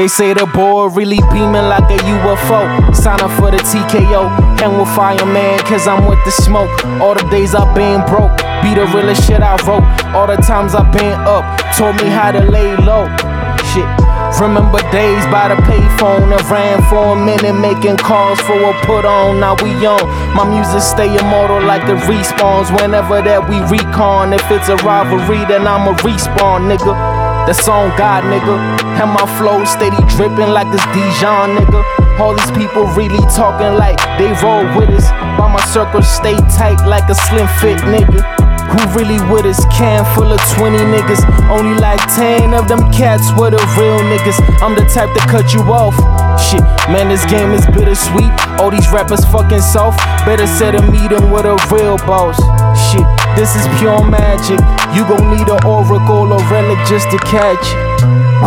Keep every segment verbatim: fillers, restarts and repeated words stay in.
They say the boy really beaming like a U F O. Sign up for the T K O, hang with fireman, cause I'm with the smoke. All the days I've been broke, be the realest shit I wrote. All the times I've been up, told me how to lay low. Shit, remember days by the payphone. I ran for a minute making calls for a put on, now we on. My music stay immortal like it respawns whenever that we recon. If it's a rivalry, then I'ma respawn, nigga. That's on God, nigga. And my flow steady dripping like this Dijon, nigga. All these people really talking like they roll with us, while my circle stay tight like a slim fit, nigga. Who really with us? Can full of twenty niggas. Only like ten of them cats were the real niggas. I'm the type to cut you off. Shit, man, this game is bittersweet. All these rappers fucking soft. Better set a meeting with a real boss. Shit, this is pure magic. You gon' need an oracle or relic just to catch it.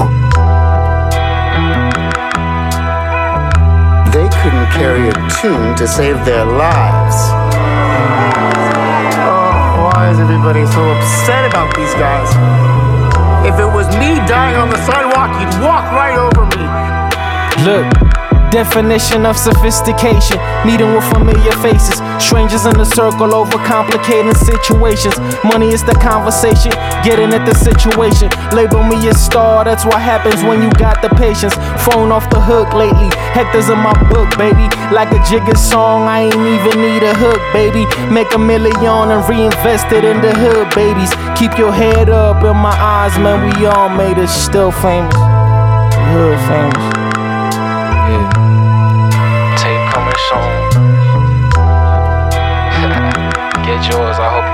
They couldn't carry a tune to save their lives. Why is everybody so upset about these guys? If it was me dying on the sidewalk, you'd walk right over me. Look, definition of sophistication, meeting with familiar faces, strangers in the circle over complicating situations. Money is the conversation, getting at the situation. Label me a star, that's what happens when you got the patience. Phone off the hook lately, hectares in my book, baby. Like a Jigga song, I ain't even need a hook, baby. Make a million and reinvest it in the hood, babies. Keep your head up in my eyes, man, we all made it, still famous. Hood famous. Yeah. Tape coming soon. Get yours, I hope